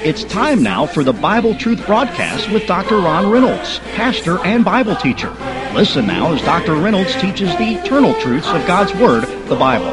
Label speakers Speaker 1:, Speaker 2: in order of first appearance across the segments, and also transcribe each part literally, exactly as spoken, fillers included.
Speaker 1: It's time now for the Bible Truth Broadcast with Doctor Ron Reynolds, pastor and Bible teacher. Listen now as Doctor Reynolds teaches the eternal truths of God's Word, the Bible.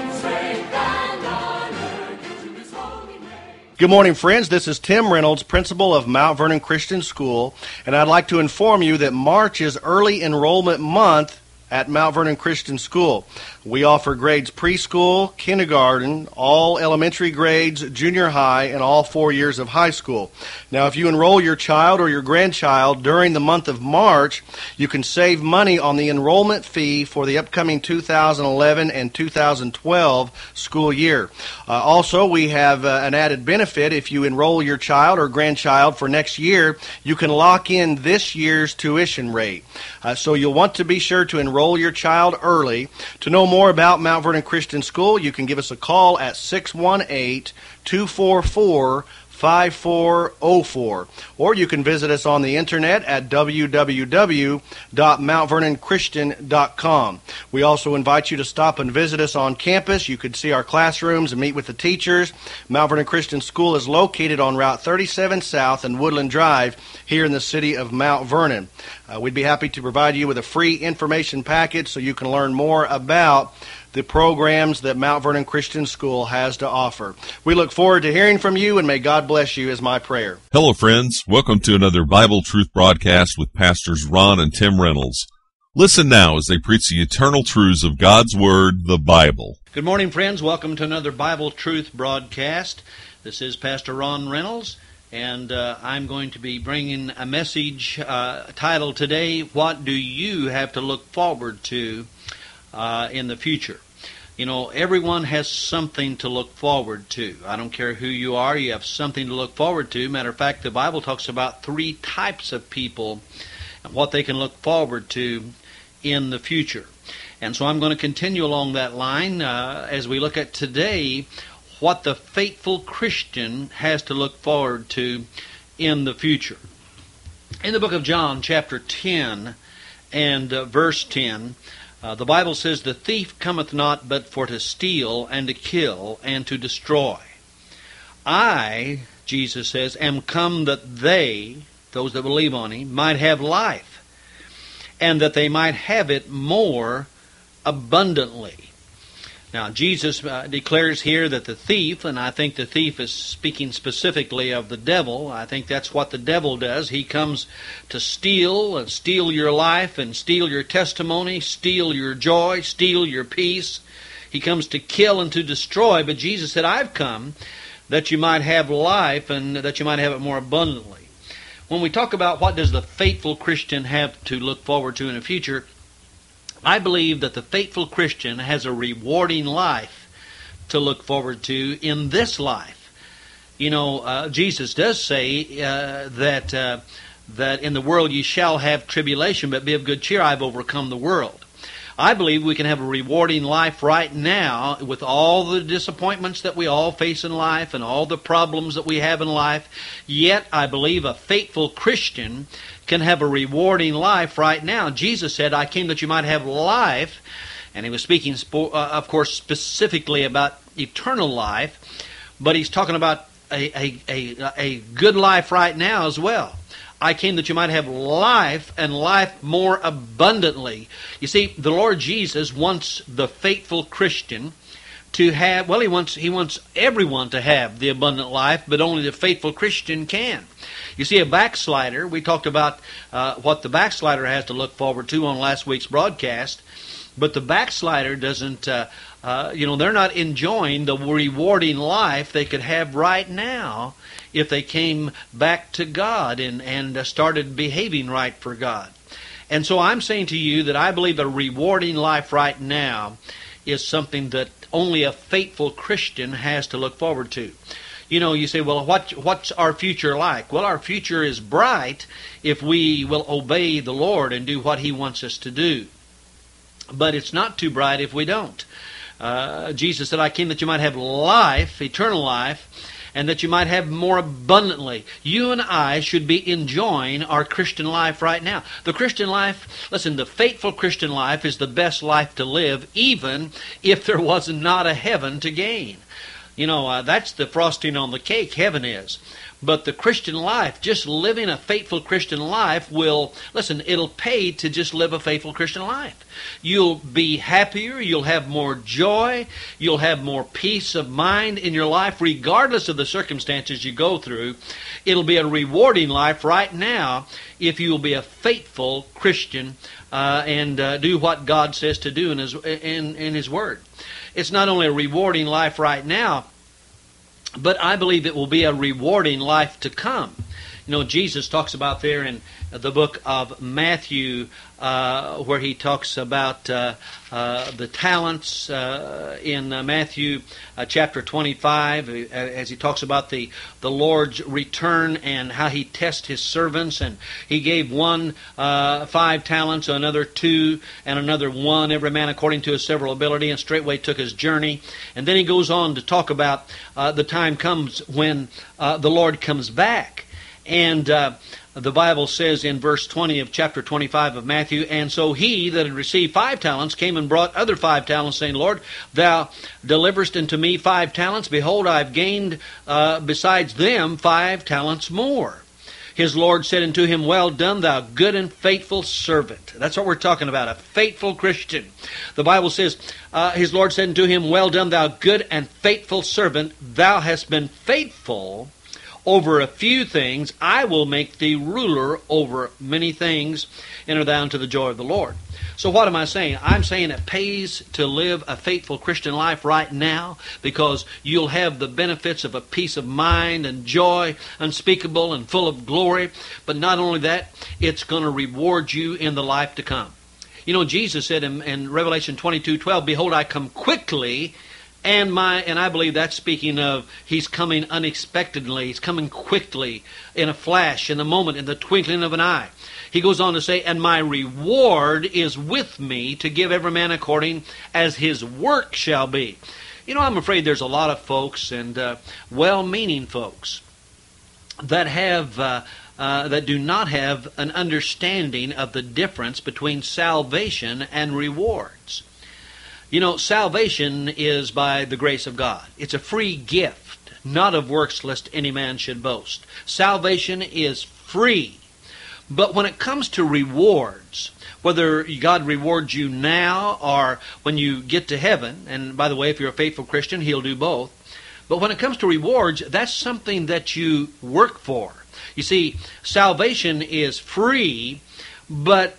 Speaker 2: Good morning, friends. This is Tim Reynolds, principal of Mount Vernon Christian School, and I'd like to inform you that March is early enrollment month at Mount Vernon Christian School. We offer grades preschool, kindergarten, all elementary grades, junior high, and all four years of high school. Now, if you enroll your child or your grandchild during the month of March, you can save money on the enrollment fee for the upcoming two thousand eleven and two thousand twelve school year. Uh, also, we have uh, an added benefit. If you enroll your child or grandchild for next year, you can lock in this year's tuition rate. Uh, so you'll want to be sure to enroll your child early. To know more about Mount Vernon Christian School, you can give us a call at six one eight, two four four, five four zero four, or you can visit us on the internet at w w w dot mount vernon christian dot com. We also invite you to stop and visit us on campus. You can see our classrooms and meet with the teachers. Mount Vernon Christian School is located on Route thirty-seven South and Woodland Drive here in the city of Mount Vernon. Uh, we'd be happy to provide you with a free information package so you can learn more about the programs that Mount Vernon Christian School has to offer. We look forward to hearing from you, and may God bless you is my prayer.
Speaker 3: Hello, friends. Welcome to another Bible Truth Broadcast with Pastors Ron and Tim Reynolds. Listen now as they preach the eternal truths of God's Word, the Bible.
Speaker 4: Good morning, friends. Welcome to another Bible Truth Broadcast. This is Pastor Ron Reynolds, and uh, I'm going to be bringing a message uh, titled today, What Do You Have to Look Forward to uh, in the Future? You know, everyone has something to look forward to. I don't care who you are, you have something to look forward to. Matter of fact, the Bible talks about three types of people and what they can look forward to in the future. And so I'm going to continue along that line uh, as we look at today what the faithful Christian has to look forward to in the future. In the book of John, chapter ten and uh, verse ten, Uh, the Bible says, "The thief cometh not but for to steal and to kill and to destroy. I," Jesus says, "am come that they," those that believe on Him, "might have life, and that they might have it more abundantly." Now, Jesus uh, declares here that the thief, and I think the thief is speaking specifically of the devil. I think that's what the devil does. He comes to steal and steal your life and steal your testimony, steal your joy, steal your peace. He comes to kill and to destroy. But Jesus said, "I've come that you might have life and that you might have it more abundantly." When we talk about what does the faithful Christian have to look forward to in the future, I believe that the faithful Christian has a rewarding life to look forward to in this life. You know, uh, Jesus does say uh, that uh, that in the world ye shall have tribulation, but be of good cheer, I've overcome the world. I believe we can have a rewarding life right now with all the disappointments that we all face in life and all the problems that we have in life. Yet I believe a faithful Christian can have a rewarding life right now. Jesus said, "I came that you might have life," and He was speaking, uh, of course, specifically about eternal life, but He's talking about a, a, a, a good life right now as well. "I came that you might have life and life more abundantly." You see, the Lord Jesus wants the faithful Christian to have, well, He wants He wants everyone to have the abundant life, but only the faithful Christian can. You see, a backslider, we talked about uh, what the backslider has to look forward to on last week's broadcast, but the backslider doesn't, uh, uh, you know, they're not enjoying the rewarding life they could have right now if they came back to God and, and uh, started behaving right for God. And so I'm saying to you that I believe a rewarding life right now is something that only a faithful Christian has to look forward to. You know, you say, well, what, what's our future like? Well, our future is bright if we will obey the Lord and do what He wants us to do. But it's not too bright if we don't. Uh, Jesus said, "I came that you might have life, eternal life, and that you might have more abundantly." You and I should be enjoying our Christian life right now. The Christian life, listen, the faithful Christian life is the best life to live, even if there was not a heaven to gain. You know, uh, that's the frosting on the cake, heaven is. But the Christian life, just living a faithful Christian life will, listen, it'll pay to just live a faithful Christian life. You'll be happier, you'll have more joy, you'll have more peace of mind in your life, regardless of the circumstances you go through. It'll be a rewarding life right now if you'll be a faithful Christian uh, and uh, do what God says to do in His, in, in His Word. It's not only a rewarding life right now, but I believe it will be a rewarding life to come. You know, Jesus talks about there in the book of Matthew, uh, where He talks about uh, uh, the talents uh, in uh, Matthew uh, chapter twenty-five, as He talks about the, the Lord's return and how He tests His servants. And He gave one uh, five talents, another two, and another one, every man according to his several ability, and straightway took his journey. And then He goes on to talk about uh, the time comes when uh, the Lord comes back. And uh, the Bible says in verse twenty of chapter twenty-five of Matthew, and so he that had received five talents came and brought other five talents, saying, Lord, thou deliverest unto me five talents. Behold, I have gained uh, besides them five talents more. His Lord said unto him, Well done, thou good and faithful servant. That's what we're talking about, a faithful Christian. The Bible says, uh, His Lord said unto him, Well done, thou good and faithful servant. Thou hast been faithful over a few things, I will make thee ruler over many things. Enter thou into the joy of the Lord. So what am I saying? I'm saying it pays to live a faithful Christian life right now, because you'll have the benefits of a peace of mind and joy unspeakable and full of glory. But not only that, it's going to reward you in the life to come. You know, Jesus said in, in Revelation twenty-two twelve, Behold, I come quickly. And my and I believe that's speaking of He's coming unexpectedly. He's coming quickly, in a flash, in a moment, in the twinkling of an eye. He goes on to say, and my reward is with me to give every man according as his work shall be. You know, I'm afraid there's a lot of folks, and uh, well-meaning folks, that have uh, uh, that do not have an understanding of the difference between salvation and rewards. You know, salvation is by the grace of God. It's a free gift, not of works, lest any man should boast. Salvation is free. But when it comes to rewards, whether God rewards you now or when you get to heaven, and by the way, if you're a faithful Christian, He'll do both. But when it comes to rewards, that's something that you work for. You see, salvation is free, but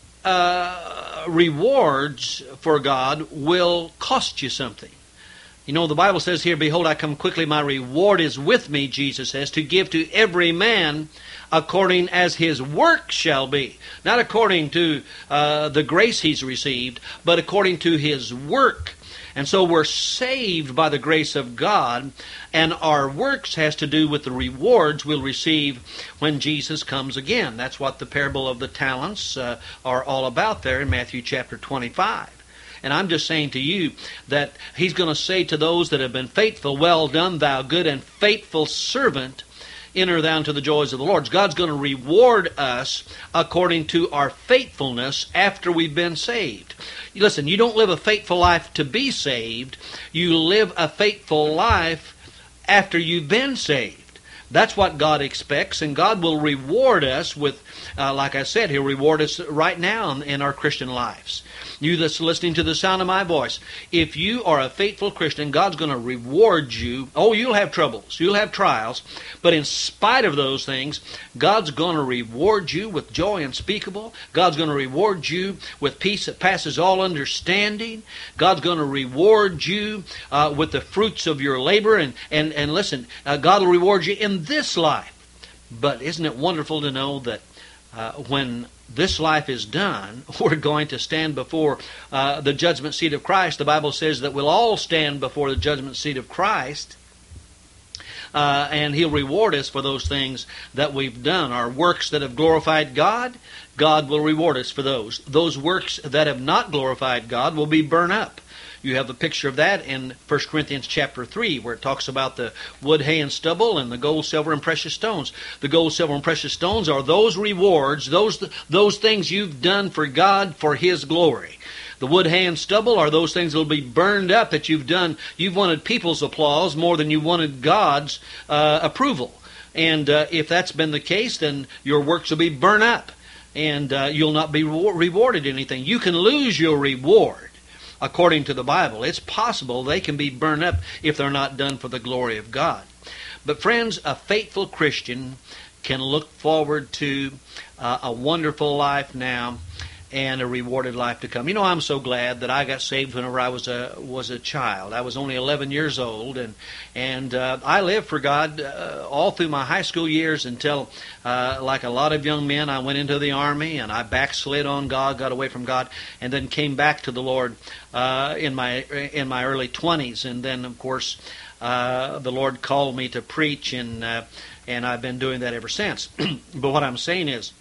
Speaker 4: Uh, rewards for God will cost you something. You know, the Bible says here, Behold, I come quickly, my reward is with me, Jesus says, to give to every man according as his work shall be. Not according to uh, the grace he's received, but according to his work. And so we're saved by the grace of God, and our works has to do with the rewards we'll receive when Jesus comes again. That's what the parable of the talents uh, are all about there in Matthew chapter twenty-five. And I'm just saying to you that He's going to say to those that have been faithful, Well done, thou good and faithful servant. Enter thou into the joys of the Lord. God's going to reward us according to our faithfulness after we've been saved. Listen, you don't live a faithful life to be saved. You live a faithful life after you've been saved. That's what God expects, and God will reward us with, uh, like I said, He'll reward us right now in, in our Christian lives. You that's listening to the sound of my voice, if you are a faithful Christian, God's going to reward you. Oh, you'll have troubles, you'll have trials, but in spite of those things, God's going to reward you with joy unspeakable. God's going to reward you with peace that passes all understanding. God's going to reward you uh, with the fruits of your labor. And, and, and listen, uh, God will reward you in this life. But isn't it wonderful to know that uh, when this life is done, we're going to stand before uh, the judgment seat of Christ. The Bible says that we'll all stand before the judgment seat of Christ, uh, and He'll reward us for those things that we've done. Our works that have glorified God, God will reward us for those. Those works that have not glorified God will be burned up. You have a picture of that in First Corinthians chapter three, where it talks about the wood, hay, and stubble, and the gold, silver, and precious stones. The gold, silver, and precious stones are those rewards, those those things you've done for God for His glory. The wood, hand, stubble are those things that will be burned up that you've done. You've wanted people's applause more than you wanted God's uh, approval. And uh, if that's been the case, then your works will be burned up, and uh, you'll not be re- rewarded anything. You can lose your reward, according to the Bible. It's possible they can be burned up if they're not done for the glory of God. But friends, a faithful Christian can look forward to uh, a wonderful life now and a rewarded life to come. You know, I'm so glad that I got saved whenever I was a was a child. I was only eleven years old, and and uh, I lived for God uh, all through my high school years until, uh, like a lot of young men, I went into the Army and I backslid on God, got away from God, and then came back to the Lord uh, in my in my early twenties. And then, of course, uh, the Lord called me to preach, and uh, and I've been doing that ever since. But what I'm saying is,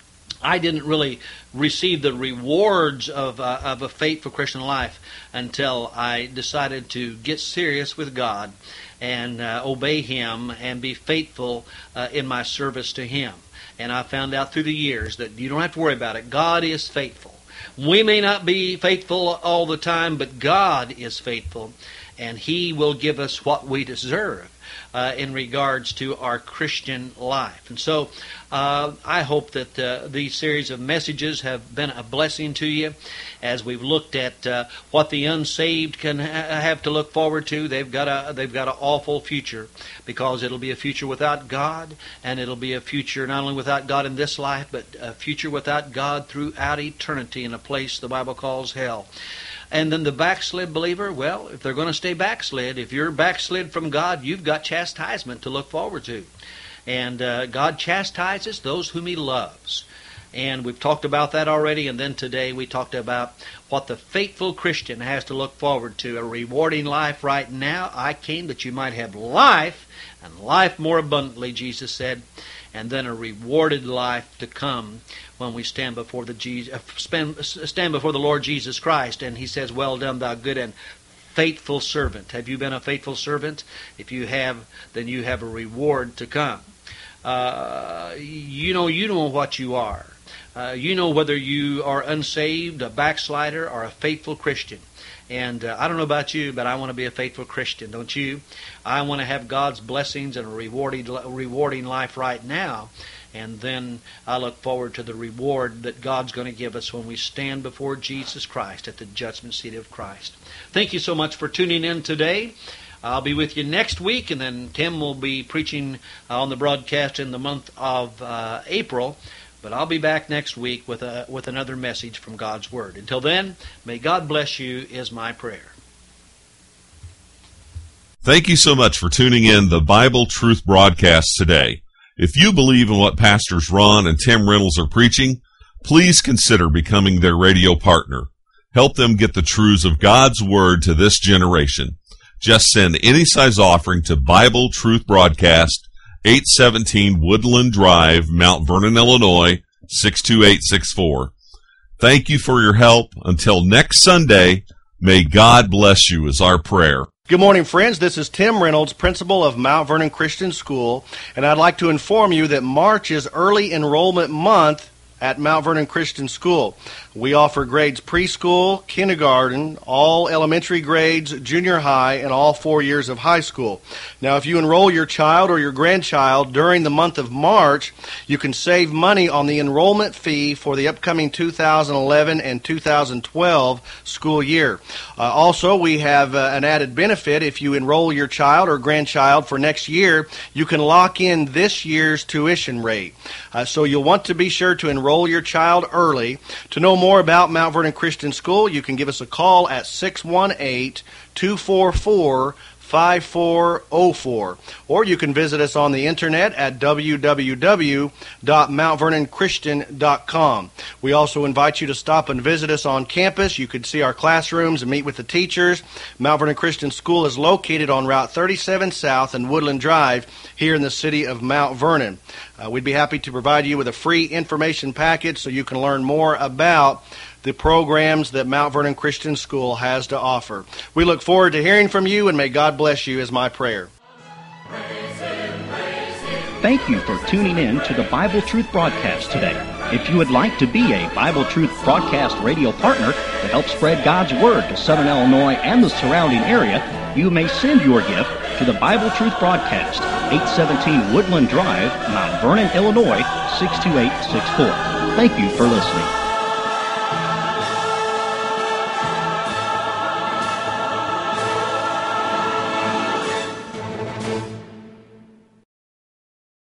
Speaker 4: I didn't really receive the rewards of uh, of a faithful Christian life until I decided to get serious with God and uh, obey Him and be faithful uh, in my service to Him. And I found out through the years that you don't have to worry about it. God is faithful. We may not be faithful all the time, but God is faithful, and He will give us what we deserve Uh, in regards to our Christian life. And so uh, I hope that uh, these series of messages have been a blessing to you as we've looked at uh, what the unsaved can ha- have to look forward to. They've got a they've got an awful future, because it'll be a future without God, and it'll be a future not only without God in this life, but a future without God throughout eternity in a place the Bible calls hell. And then the backslid believer, well, if they're going to stay backslid, if you're backslid from God, you've got chastisement to look forward to. And uh, God chastises those whom He loves. And we've talked about that already. And then today we talked about what the faithful Christian has to look forward to. A rewarding life right now. I came that you might have life, and life more abundantly, Jesus said. And then a rewarded life to come when we stand before the Jesus, stand before the Lord Jesus Christ, and He says, "Well done, thou good and faithful servant." Have you been a faithful servant? If you have, then you have a reward to come. Uh, you know, you know what you are. Uh, you know whether you are unsaved, a backslider, or a faithful Christian. And uh, I don't know about you, but I want to be a faithful Christian, don't you? I want to have God's blessings and a rewarding, rewarding life right now. And then I look forward to the reward that God's going to give us when we stand before Jesus Christ at the judgment seat of Christ. Thank you so much for tuning in today. I'll be with you next week, and then Tim will be preaching on the broadcast in the month of uh, April. But I'll be back next week with a with another message from God's Word. Until then, may God bless you is my prayer.
Speaker 3: Thank you so much for tuning in the Bible Truth broadcast today. If you believe in what Pastors Ron and Tim Reynolds are preaching, please consider becoming their radio partner. Help them get the truths of God's Word to this generation. Just send any size offering to Bible Truth Broadcast, eight seventeen Woodland Drive, Mount Vernon, Illinois, six two eight six four. Thank you for your help. Until next Sunday, may God bless you is our prayer.
Speaker 2: Good morning, friends. This is Tim Reynolds, principal of Mount Vernon Christian School, and I'd like to inform you that March is early enrollment month at Mount Vernon Christian School. We offer grades preschool, kindergarten, all elementary grades, junior high, and all four years of high school. Now, if you enroll your child or your grandchild during the month of March, you can save money on the enrollment fee for the upcoming two thousand eleven and two thousand twelve school year. Uh, also, we have uh, an added benefit. If you enroll your child or grandchild for next year, you can lock in this year's tuition rate. Uh, so you'll want to be sure to enroll your child early. To know more about Mount Vernon Christian School, you can give us a call at six one eight, two four four, five four zero four, or you can visit us on the internet at w w w dot mount vernon christian dot com. We also invite you to stop and visit us on campus. You could see our classrooms and meet with the teachers. Mount Vernon Christian School is located on Route thirty-seven South and Woodland Drive here in the city of Mount Vernon. Uh, we'd be happy to provide you with a free information package so you can learn more about the programs that Mount Vernon Christian School has to offer. We look forward to hearing from you, and may God bless you is my prayer.
Speaker 1: Thank you for tuning in to the Bible Truth broadcast today. If you would like to be a Bible Truth Broadcast radio partner to help spread God's Word to Southern Illinois and the surrounding area, you may send your gift to the Bible Truth Broadcast, eight seventeen Woodland Drive, Mount Vernon, Illinois, six two eight six four. Thank you for listening.